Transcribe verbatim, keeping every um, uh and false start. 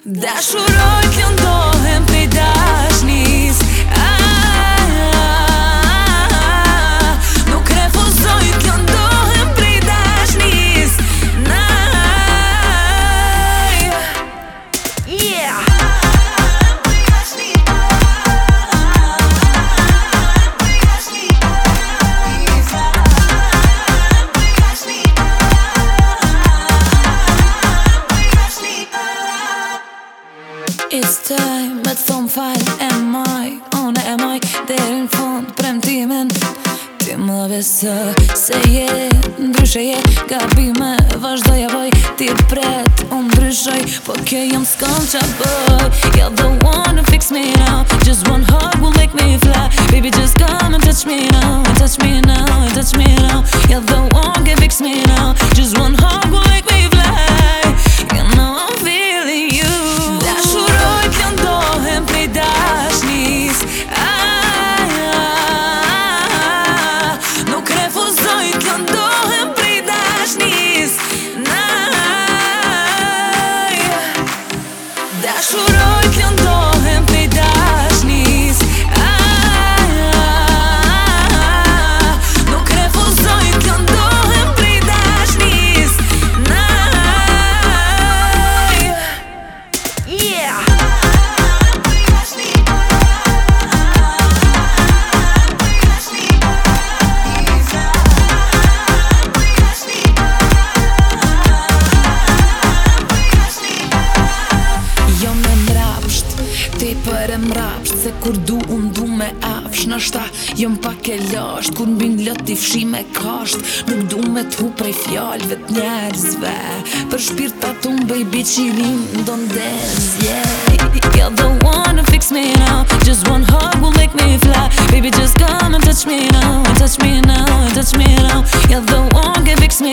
Dashuroj t'ju ndohem prej dashnis. Ah, nuk refuzoj t'ju ndohem prej dashnis. Naj, yeah. It's time, me t'thom fal e maj, une e maj, deri n'fund premtimin. Ti më beso se je, ndryshe je, gabime, vazhdoj avoj. Ti pret, unë ndryshoj, po kjo jam s'kam qa bëj. You're the one to fix me now, just one hug will make me fly. Baby just come and touch me now, and touch me now, and touch me now. You're the one can fix me now, just one hug will make me fly. You know I'm feeling you. Dashnis. Ah, nuk refuzoj t'ju ndohem prej dashnis. Naj, dashuroj t'ju ndohem prej dashnis. Ah, nuk refuzoj t'ju ndohem prej dashnis. Naj, yeah. Ti për e mrapsht, se kur du unë du me afsh. Nashta jom pak e lasht, kur n'bin lot i fshi me kasht. Nuk du me t'hu prej fjallve t'njerëzve, për shpirtat unë baby qilin ndon dez, yeah. You're the one to fix me now, just one hug will make me fly. Baby just come and touch me now, and touch me now, and touch me now. You're the one can fix me